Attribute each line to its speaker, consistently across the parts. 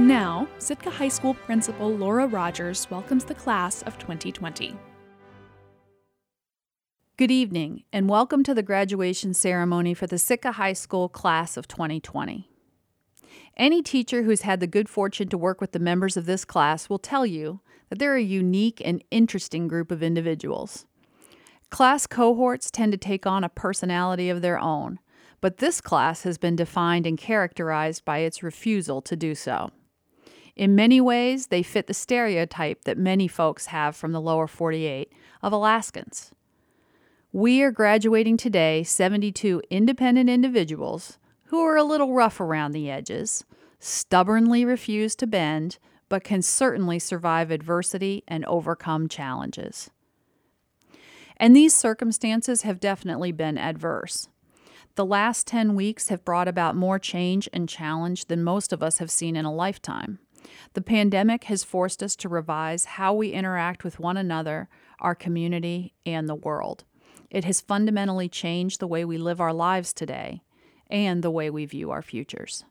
Speaker 1: Now, Sitka High School Principal Laura Rogers welcomes the class of 2020.
Speaker 2: Good evening, and welcome to the graduation ceremony for the Sitka High School class of 2020. Any teacher who's had the good fortune to work with the members of this class will tell you that they're a unique and interesting group of individuals. Class cohorts tend to take on a personality of their own, but this class has been defined and characterized by its refusal to do so. In many ways, they fit the stereotype that many folks have from the lower 48 of Alaskans. We are graduating today 72 independent individuals who are a little rough around the edges, stubbornly refuse to bend, but can certainly survive adversity and overcome challenges. And these circumstances have definitely been adverse. The last 10 weeks have brought about more change and challenge than most of us have seen in a lifetime. The pandemic has forced us to revise how we interact with one another, our community, and the world. It has fundamentally changed the way we live our lives today and the way we view our futures.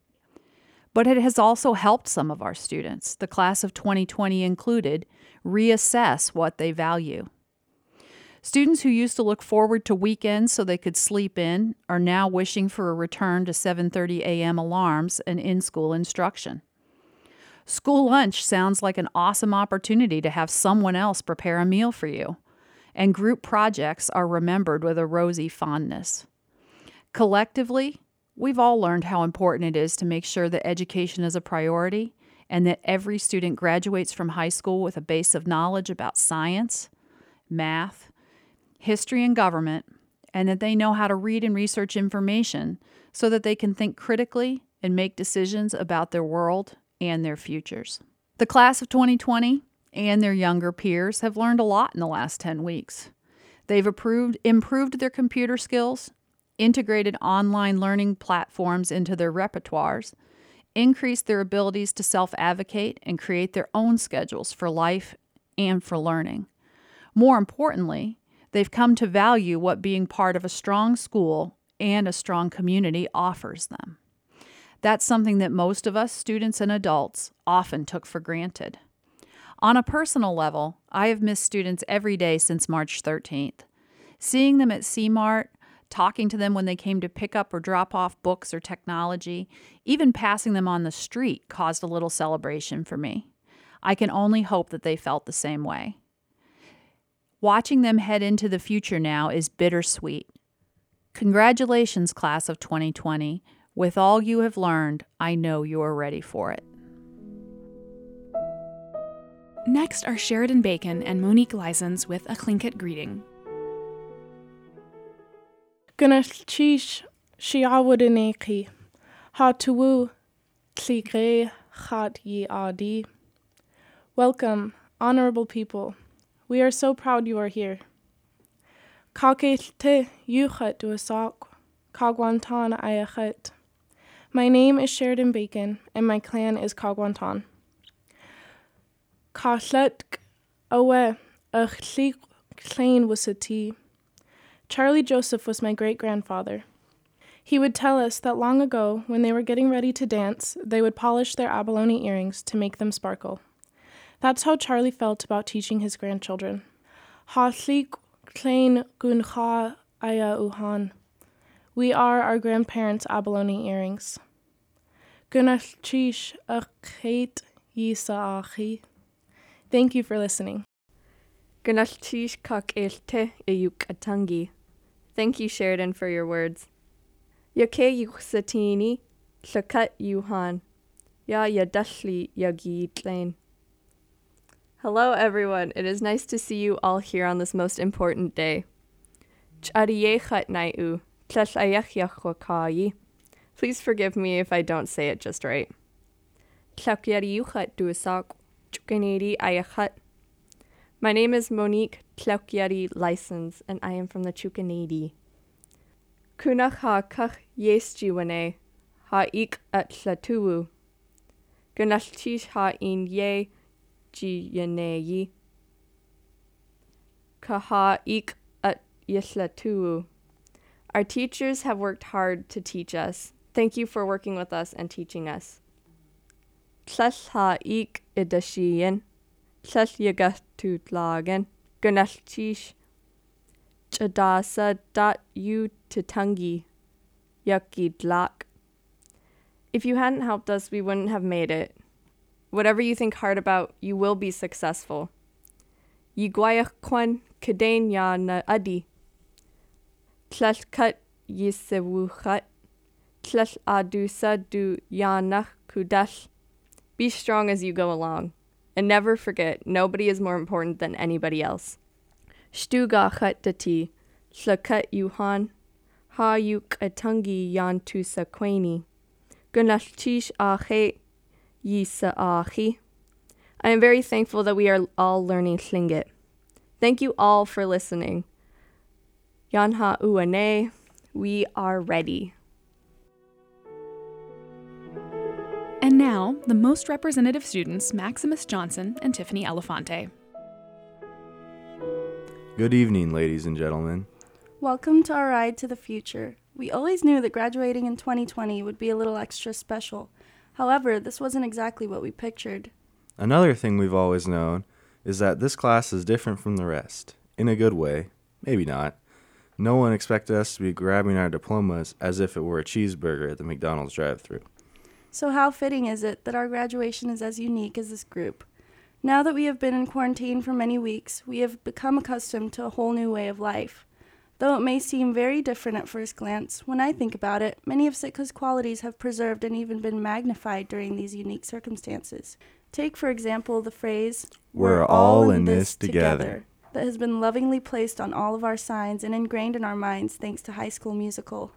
Speaker 2: But it has also helped some of our students, the class of 2020 included, reassess what they value. Students who used to look forward to weekends so they could sleep in are now wishing for a return to 7:30 a.m. alarms and in-school instruction. School lunch sounds like an awesome opportunity to have someone else prepare a meal for you, and group projects are remembered with a rosy fondness. Collectively, we've all learned how important it is to make sure that education is a priority and that every student graduates from high school with a base of knowledge about science, math, history, and government, and that they know how to read and research information so that they can think critically and make decisions about their world and their futures. The class of 2020 and their younger peers have learned a lot in the last 10 weeks. They've improved their computer skills, integrated online learning platforms into their repertoires, increased their abilities to self-advocate and create their own schedules for life and for learning. More importantly, they've come to value what being part of a strong school and a strong community offers them. That's something that most of us, students and adults, often took for granted. On a personal level, I have missed students every day since March 13th. Seeing them at CMART, talking to them when they came to pick up or drop off books or technology, even passing them on the street caused a little celebration for me. I can only hope that they felt the same way. Watching them head into the future now is bittersweet. Congratulations, class of 2020. With all you have learned, I know you are ready for it.
Speaker 1: Next are Sheridan Bacon and Monique Lysons with a Tlingit greeting.
Speaker 3: Gunashish shiawadineki, hatuwu tligre chat ye adi. Welcome, honorable people. We are so proud you are here. Kakelte yuchat duasak, kagwantan ayachet. My name is Sheridan Bacon, and my clan is Kagwantan. Kasletk awe achlik klein wasati. Charlie Joseph was my great-grandfather. He would tell us that long ago, when they were getting ready to dance, they would polish their abalone earrings to make them sparkle. That's how Charlie felt about teaching his grandchildren. Haslik klein guncha aya uhan. We are our grandparents' abalone earrings. Gunashish achet yisaachi. Thank you for listening.
Speaker 4: Gunashish kak elte eyukatangi. Thank you, Sheridan, for your words. Yake yuksatini, shakat yuhan. Ya yadashli yagitlain. Hello, everyone. It is nice to see you all here on this most important day. Chadiyechat naiu. Please forgive me if I don't say it just right. My name is Monique Tlaukyari Lysons, and I am from the Chukanadi. Kunach ha kach yesjiwane, ha ik at tlatuwu. Gunashtish ha in ye jiyaneyi. Kaha ik at yeslatuwu. Our teachers have worked hard to teach us. Thank you for working with us and teaching us. Tlall ha ik idashian. Tlall yagatutlagan. Gunaltish. Chadasa dot you tatungi. Yakidlak. If you hadn't helped us, we wouldn't have made it. Whatever you think hard about, you will be successful. Yiguayakwan kadain ya na adi. Tlashkat yisewuchat. Tlash adusa du yanach kudash. Be strong as you go along. And never forget, nobody is more important than anybody else. Stugachat dati. Tlakat yuhan. Ha yuk atungi yan tu sakweni. Gunashtish ahe yisa ahi. I am very thankful that we are all learning Tlingit. Thank you all for listening. Yanha uane, we are ready.
Speaker 1: And now, the most representative students, Maximus Johnson and Tiffany Elefante.
Speaker 5: Good evening, ladies and gentlemen.
Speaker 6: Welcome to our ride to the future. We always knew that graduating in 2020 would be a little extra special. However, this wasn't exactly what we pictured.
Speaker 5: Another thing we've always known is that this class is different from the rest. In a good way. Maybe not. No one expected us to be grabbing our diplomas as if it were a cheeseburger at the McDonald's drive-thru.
Speaker 6: So how fitting is it that our graduation is as unique as this group? Now that we have been in quarantine for many weeks, we have become accustomed to a whole new way of life. Though it may seem very different at first glance, when I think about it, many of Sitka's qualities have preserved and even been magnified during these unique circumstances. Take, for example, the phrase,
Speaker 5: "We're all in this together,"
Speaker 6: that has been lovingly placed on all of our signs and ingrained in our minds thanks to High School Musical.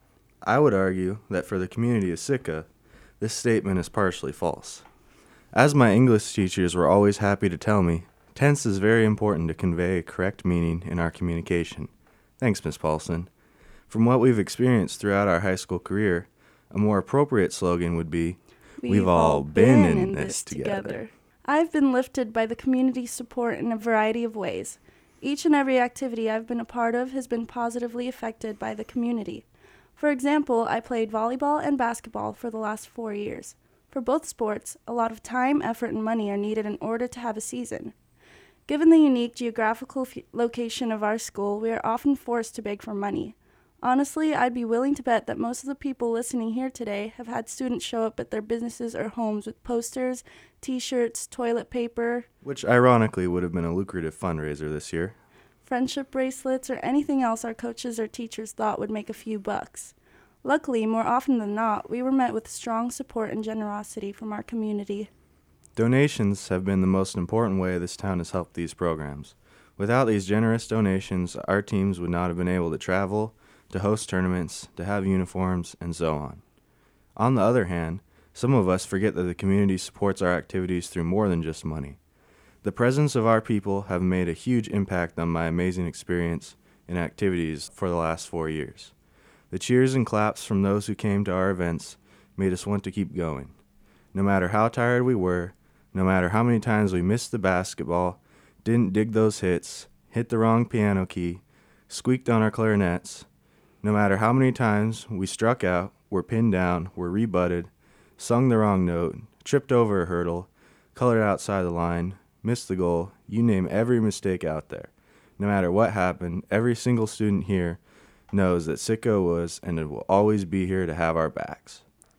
Speaker 5: I would argue that for the community of Sitka, this statement is partially false. As my English teachers were always happy to tell me, tense is very important to convey a correct meaning in our communication. Thanks, Ms. Paulson. From what we've experienced throughout our high school career, a more appropriate slogan would be, We've all been in this together.
Speaker 6: I've been lifted by the community's support in a variety of ways. Each and every activity I've been a part of has been positively affected by the community. For example, I played volleyball and basketball for the last 4 years. For both sports, a lot of time, effort, and money are needed in order to have a season. Given the unique geographical location of our school, we are often forced to beg for money. Honestly, I'd be willing to bet that most of the people listening here today have had students show up at their businesses or homes with posters, t-shirts, toilet paper,
Speaker 5: which ironically would have been a lucrative fundraiser this year,
Speaker 6: friendship bracelets, or anything else our coaches or teachers thought would make a few bucks. Luckily, more often than not, we were met with strong support and generosity from our community.
Speaker 5: Donations have been the most important way this town has helped these programs. Without these generous donations, our teams would not have been able to travel, to host tournaments, to have uniforms, and so on. On the other hand, some of us forget that the community supports our activities through more than just money. The presence of our people have made a huge impact on my amazing experience in activities for the last 4 years. The cheers and claps from those who came to our events made us want to keep going. No matter how tired we were, no matter how many times we missed the basketball, didn't dig those hits, hit the wrong piano key, squeaked on our clarinets, no matter how many times we struck out, were pinned down, were rebutted, sung the wrong note, tripped over a hurdle, colored outside the line, missed the goal, you name every mistake out there. No matter what happened, every single student here knows that Sitka was and it will always be here to have our backs.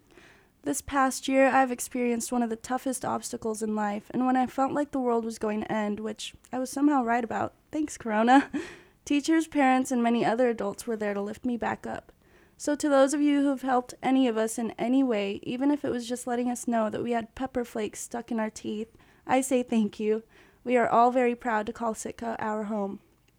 Speaker 6: This past year, I've experienced one of the toughest obstacles in life, and when I felt like the world was going to end, which I was somehow right about, thanks Corona, teachers, parents, and many other adults were there to lift me back up. So to those of you who have helped any of us in any way, even if it was just letting us know that we had pepper flakes stuck in our teeth, I say thank you. We are all very proud to call Sitka our home.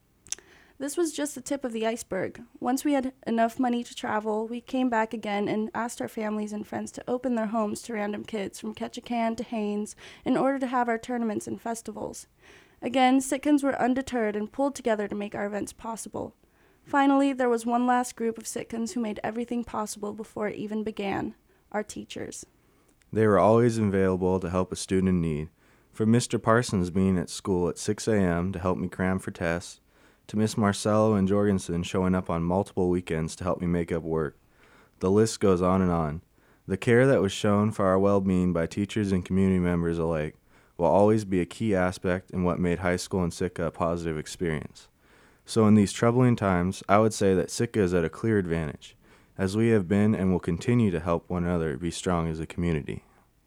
Speaker 6: This was just the tip of the iceberg. Once we had enough money to travel, we came back again and asked our families and friends to open their homes to random kids from Ketchikan to Haines in order to have our tournaments and festivals. Again, Sitkans were undeterred and pulled together to make our events possible. Finally, there was one last group of Sitkans who made everything possible before it even began, our teachers.
Speaker 5: They were always available to help a student in need, from Mr. Parsons being at school at 6 a.m. to help me cram for tests, to Miss Marcello and Jorgensen showing up on multiple weekends to help me make up work. The list goes on and on. The care that was shown for our well-being by teachers and community members alike will always be a key aspect in what made high school in Sitka a positive experience. So in these troubling times, I would say that Sitka is at a clear advantage, as we have been and will continue to help one another be strong as a community.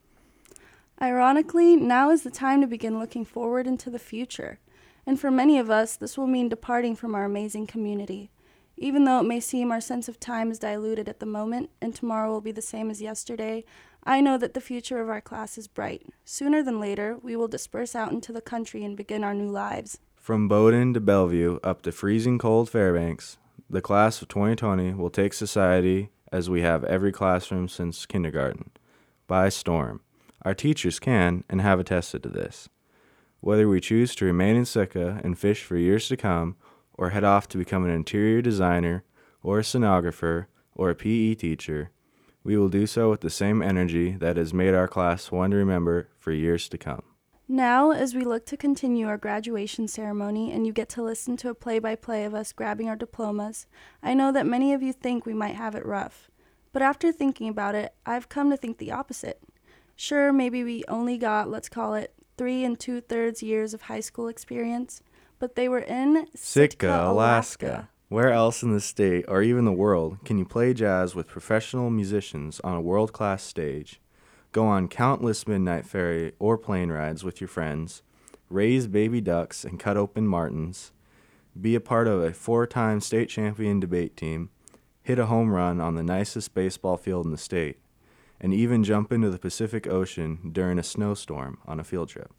Speaker 6: Ironically, now is the time to begin looking forward into the future. And for many of us, this will mean departing from our amazing community. Even though it may seem our sense of time is diluted at the moment, and tomorrow will be the same as yesterday, I know that the future of our class is bright. Sooner than later, we will disperse out into the country and begin our new lives.
Speaker 5: From Bowdoin to Bellevue up to freezing cold Fairbanks, the class of 2020 will take society, as we have every classroom since kindergarten, by storm. Our teachers can and have attested to this. Whether we choose to remain in Sitka and fish for years to come, or head off to become an interior designer, or a scenographer, or a PE teacher, we will do so with the same energy that has made our class one to remember for years to come.
Speaker 6: Now, as we look to continue our graduation ceremony and you get to listen to a play-by-play of us grabbing our diplomas, I know that many of you think we might have it rough. But after thinking about it, I've come to think the opposite. Sure, maybe we only got, let's call it, 3 2/3 years of high school experience, but they were in
Speaker 5: Sitka, Alaska. Where else in the state, or even the world, can you play jazz with professional musicians on a world-class stage, go on countless midnight ferry or plane rides with your friends, raise baby ducks and cut open martins, be a part of a 4-time state champion debate team, hit a home run on the nicest baseball field in the state, and even jump into the Pacific Ocean during a snowstorm on a field trip?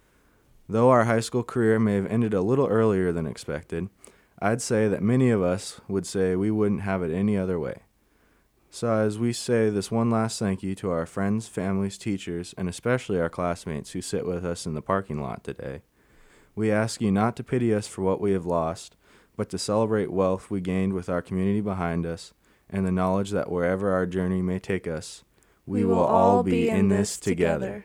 Speaker 5: Though our high school career may have ended a little earlier than expected, I'd say that many of us would say we wouldn't have it any other way. So as we say this one last thank you to our friends, families, teachers, and especially our classmates who sit with us in the parking lot today, we ask you not to pity us for what we have lost, but to celebrate wealth we gained with our community behind us and the knowledge that wherever our journey may take us, we will all be in this together.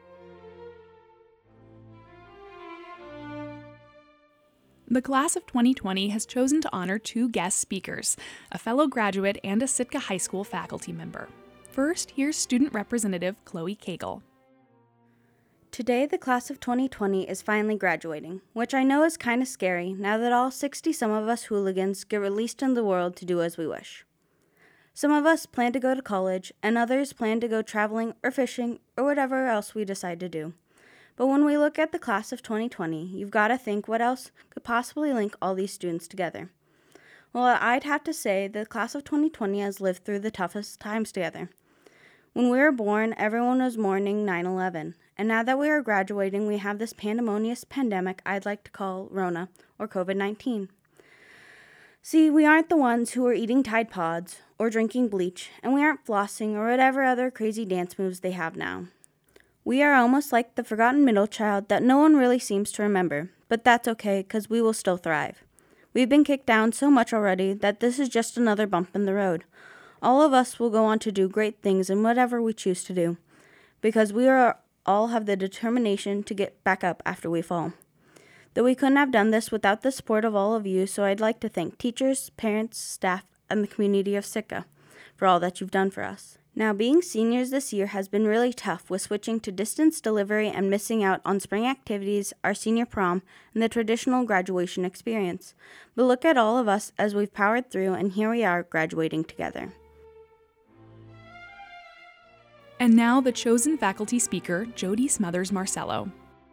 Speaker 1: The class of 2020 has chosen to honor 2 guest speakers, a fellow graduate and a Sitka High School faculty member. First, here's student representative Chloe Cagle.
Speaker 7: Today, the class of 2020 is finally graduating, which I know is kind of scary now that all 60-some of us hooligans get released in the world to do as we wish. Some of us plan to go to college, and others plan to go traveling or fishing or whatever else we decide to do. But when we look at the class of 2020, you've got to think what else could possibly link all these students together. Well, I'd have to say the class of 2020 has lived through the toughest times together. When we were born, everyone was mourning 9/11, and now that we are graduating, we have this pandemonious pandemic I'd like to call Rona, or COVID-19. See, we aren't the ones who are eating Tide Pods or drinking bleach, and we aren't flossing or whatever other crazy dance moves they have now. We are almost like the forgotten middle child that no one really seems to remember, but that's okay because we will still thrive. We've been kicked down so much already that this is just another bump in the road. All of us will go on to do great things in whatever we choose to do, because we all have the determination to get back up after we fall. Though we couldn't have done this without the support of all of you, so I'd like to thank teachers, parents, staff, and the community of Sitka for all that you've done for us. Now, being seniors this year has been really tough with switching to distance delivery and missing out on spring activities, our senior prom, and the traditional graduation experience. But look at all of us as we've powered through, and here we are graduating together.
Speaker 1: And now the chosen faculty speaker, Jody Smothers Marcello.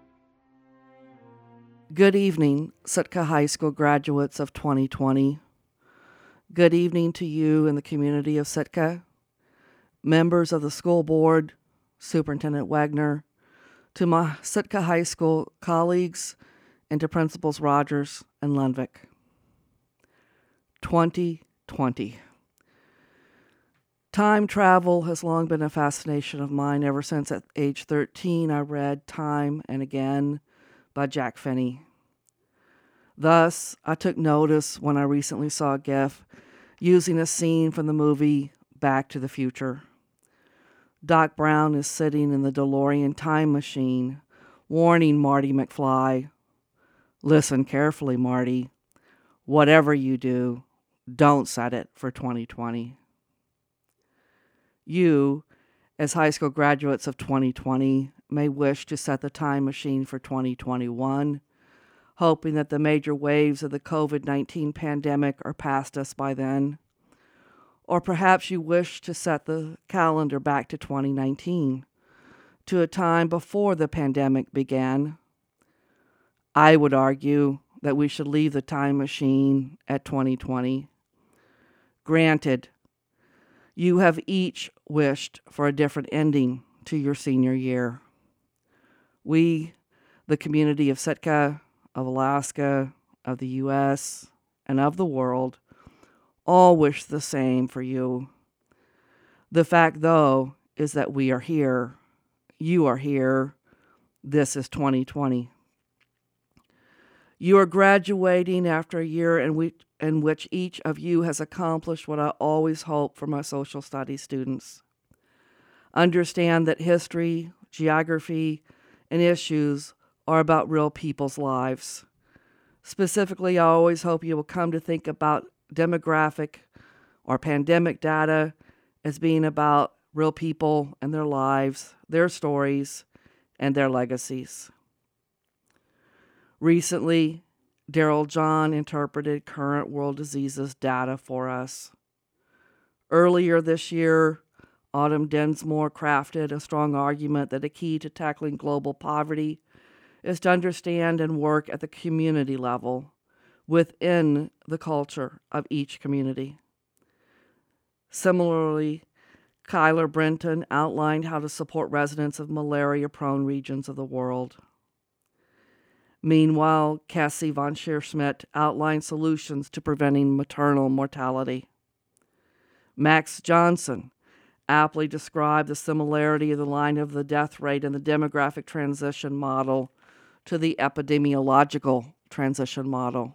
Speaker 8: Good evening, Sitka High School graduates of 2020. Good evening to you in the community of Sitka, members of the school board, Superintendent Wagner, to my Sitka High School colleagues, and to Principals Rogers and Lundvik. 2020. Time travel has long been a fascination of mine. Ever since at age 13, I read Time and Again by Jack Finney. Thus, I took notice when I recently saw a GIF using a scene from the movie Back to the Future. Doc Brown is sitting in the DeLorean time machine, warning Marty McFly, "Listen carefully, Marty. Whatever you do, don't set it for 2020. You, as high school graduates of 2020 may wish to set the time machine for 2021, hoping that the major waves of the COVID-19 pandemic are past us by then. Or perhaps you wish to set the calendar back to 2019, to a time before the pandemic began. I would argue that we should leave the time machine at 2020. Granted, you have each wished for a different ending to your senior year. We, the community of Sitka, of Alaska, of the U.S., and of the world, all wish the same for you. The fact, though, is that we are here. You are here. This is 2020. You are graduating after a year in which each of you has accomplished what I always hope for my social studies students. Understand that history, geography, and issues are about real people's lives. Specifically, I always hope you will come to think about demographic or pandemic data as being about real people and their lives, their stories, and their legacies. Recently, Daryl John interpreted current world diseases data for us. Earlier this year, Autumn Densmore crafted a strong argument that a key to tackling global poverty is to understand and work at the community level within the culture of each community. Similarly, Kyler Brenton outlined how to support residents of malaria-prone regions of the world. Meanwhile, Cassie von Scheer-Schmidt outlined solutions to preventing maternal mortality. Max Johnson aptly described the similarity of the line of the death rate in the demographic transition model to the epidemiological transition model.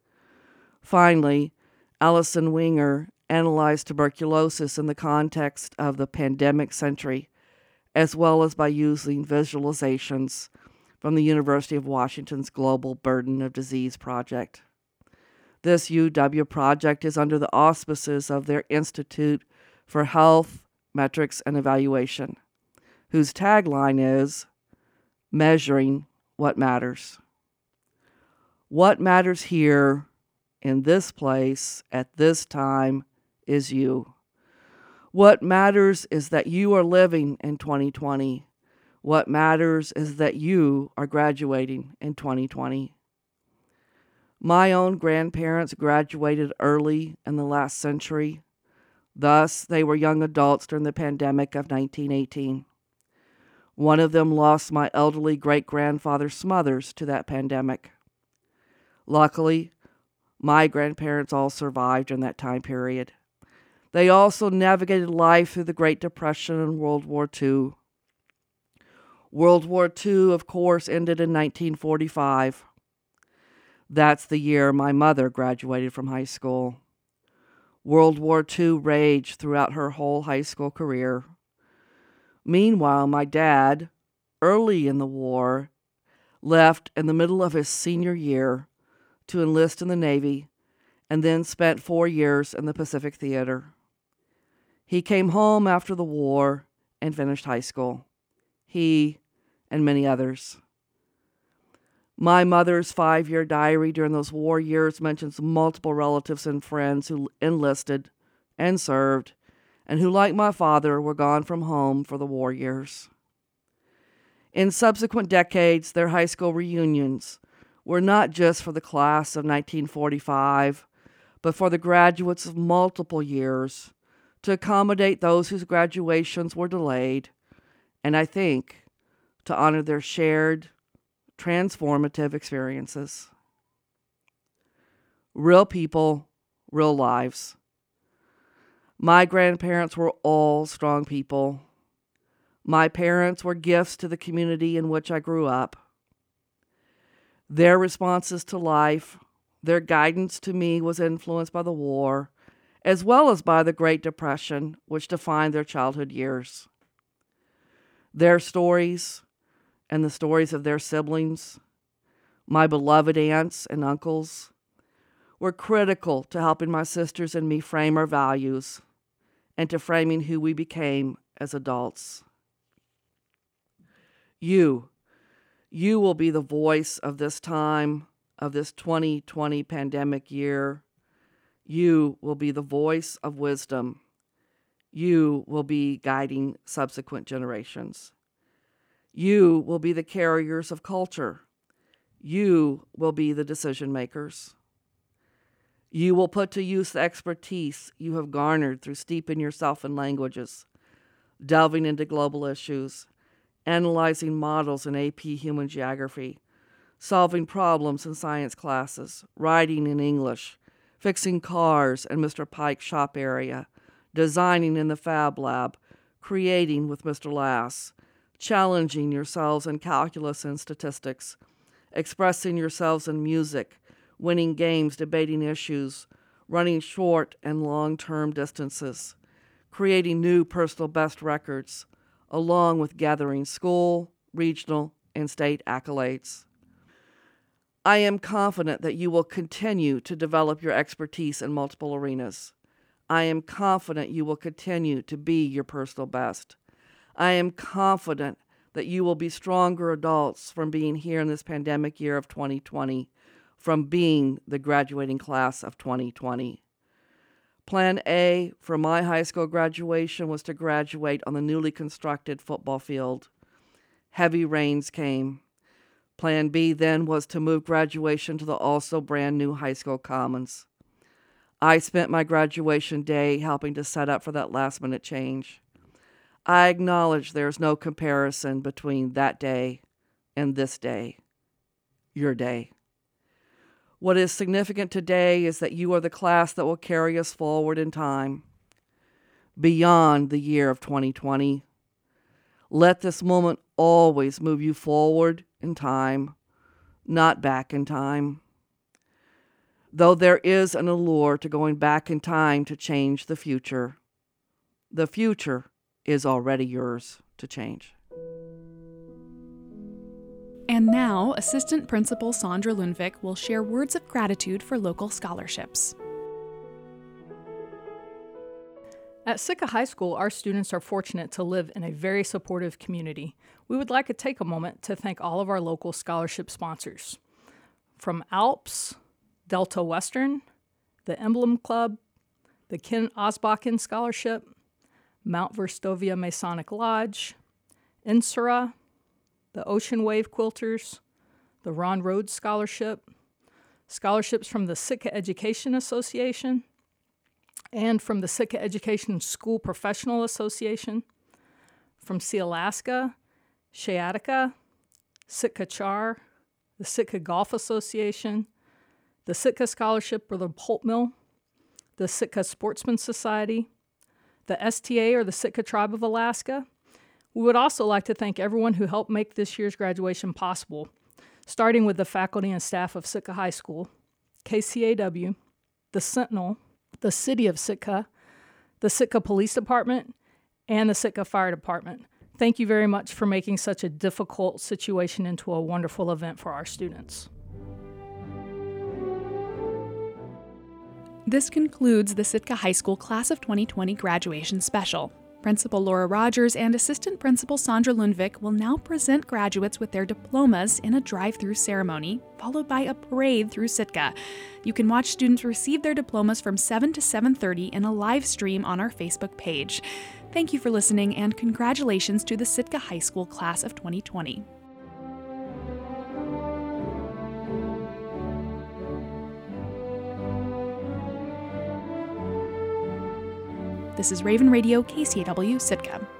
Speaker 8: Finally, Allison Winger analyzed tuberculosis in the context of the pandemic century, as well as by using visualizations from the University of Washington's Global Burden of Disease Project. This UW project is under the auspices of their Institute for Health, Metrics, and Evaluation, whose tagline is, "Measuring what matters." What matters here, in this place, at this time, is you. What matters is that you are living in 2020. What matters is that you are graduating in 2020. My own grandparents graduated early in the last century. Thus, they were young adults during the pandemic of 1918. One of them lost my elderly great-grandfather Smothers to that pandemic. Luckily, my grandparents all survived during that time period. They also navigated life through the Great Depression and World War II. World War II, of course, ended in 1945. That's the year my mother graduated from high school. World War II raged throughout her whole high school career. Meanwhile, my dad, early in the war, left in the middle of his senior year to enlist in the Navy and then spent 4 years in the Pacific Theater. He came home after the war and finished high school. He and many others. My mother's 5-year diary during those war years mentions multiple relatives and friends who enlisted and served, and who, like my father, were gone from home for the war years. In subsequent decades, their high school reunions were not just for the class of 1945, but for the graduates of multiple years to accommodate those whose graduations were delayed, and I think to honor their shared, transformative experiences. Real people, real lives. My grandparents were all strong people. My parents were gifts to the community in which I grew up. Their responses to life, their guidance to me was influenced by the war, as well as by the Great Depression, which defined their childhood years. Their stories, and the stories of their siblings, my beloved aunts and uncles, were critical to helping my sisters and me frame our values and to framing who we became as adults. You will be the voice of this time, of this 2020 pandemic year. You will be the voice of wisdom. You will be guiding subsequent generations. You will be the carriers of culture. You will be the decision makers. You will put to use the expertise you have garnered through steeping yourself in languages, delving into global issues, analyzing models in AP Human Geography, solving problems in science classes, writing in English, fixing cars in Mr. Pike's shop area, designing in the Fab Lab, creating with Mr. Lass, challenging yourselves in calculus and statistics, expressing yourselves in music, winning games, debating issues, running short and long-term distances, creating new personal best records, along with gathering school, regional, and state accolades. I am confident that you will continue to develop your expertise in multiple arenas. I am confident you will continue to be your personal best. I am confident that you will be stronger adults from being here in this pandemic year of 2020, from being the graduating class of 2020. Plan A for my high school graduation was to graduate on the newly constructed football field. Heavy rains came. Plan B then was to move graduation to the also brand new high school commons. I spent my graduation day helping to set up for that last minute change. I acknowledge there's no comparison between that day and this day, your day. What is significant today is that you are the class that will carry us forward in time, beyond the year of 2020. Let this moment always move you forward in time, not back in time. Though there is an allure to going back in time to change the future is already yours to change.
Speaker 1: And now, Assistant Principal Sandra Lundvik will share words of gratitude for local scholarships.
Speaker 9: At Sitka High School, our students are fortunate to live in a very supportive community. We would like to take a moment to thank all of our local scholarship sponsors. From Alps, Delta Western, the Emblem Club, the Ken Osbakken Scholarship, Mount Verstovia Masonic Lodge, Insura, the Ocean Wave Quilters, the Ron Rhodes Scholarship, scholarships from the Sitka Education Association, and from the Sitka Education School Professional Association, from Sealaska, Sciatica, Sitka Char, the Sitka Golf Association, the Sitka Scholarship or the Pulp Mill, the Sitka Sportsman Society, the STA or the Sitka Tribe of Alaska. We would also like to thank everyone who helped make this year's graduation possible, starting with the faculty and staff of Sitka High School, KCAW, the Sentinel, the City of Sitka, the Sitka Police Department, and the Sitka Fire Department. Thank you very much for making such a difficult situation into a wonderful event for our students.
Speaker 1: This concludes the Sitka High School Class of 2020 graduation special. Principal Laura Rogers and Assistant Principal Sandra Lundvik will now present graduates with their diplomas in a drive-through ceremony, followed by a parade through Sitka. You can watch students receive their diplomas from 7 to 7:30 in a live stream on our Facebook page. Thank you for listening, and congratulations to the Sitka High School Class of 2020. This is Raven Radio, KCAW, Sitka.